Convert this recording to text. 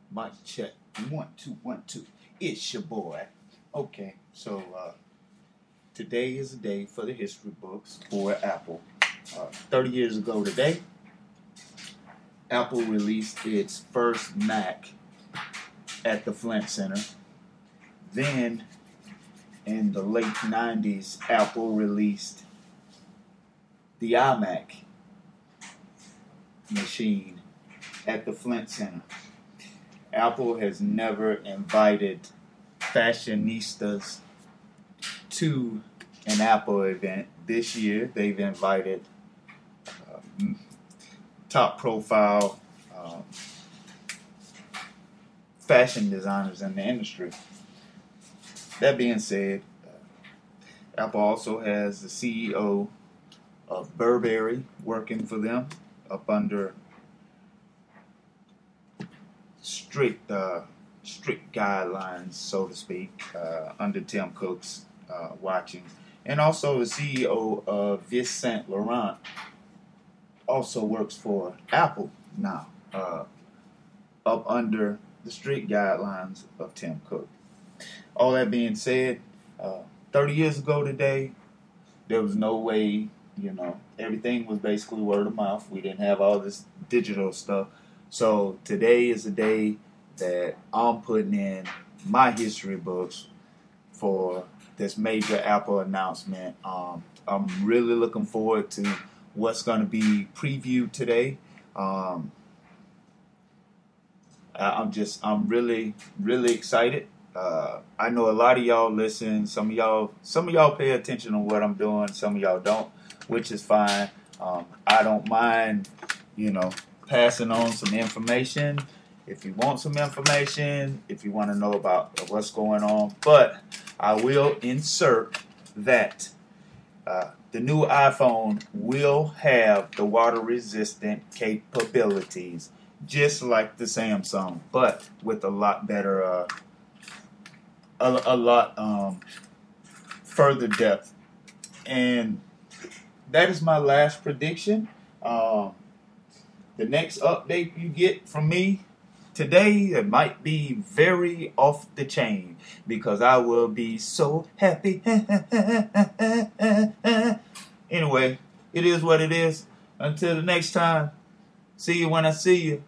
Mic check. 1 2 1 2. It's your boy. Okay, so today is the day for the history books for Apple. 30 years ago today, Apple released its first Mac at the Flint Center. Then, in the late 90s, Apple released the iMac machine at the Flint Center. Apple has never invited fashionistas to an Apple event. This year, they've invited top profile fashion designers in the industry. That being said, Apple also has the CEO of Burberry working for them up under strict guidelines, so to speak, under Tim Cook's watching. And also the CEO of Yves Saint Laurent also works for Apple now, up under the strict guidelines of Tim Cook. All that being said, 30 years ago today, there was no way, everything was basically word of mouth. We didn't have all this digital stuff. So today is the day that I'm putting in my history books for this major Apple announcement. I'm really looking forward to what's going to be previewed today. I'm really, really excited. I know a lot of y'all listen. Some of y'all pay attention to what I'm doing. Some of y'all don't, which is fine. I don't mind, passing on some information. If you want some information, if you want to know about what's going on, but I will insert that the new iPhone will have the water-resistant capabilities, just like the Samsung, but with a lot better, a lot further depth. And that is my last prediction. The next update you get from me today, it might be very off the chain because I will be so happy. Anyway, it is what it is. Until the next time, see you when I see you.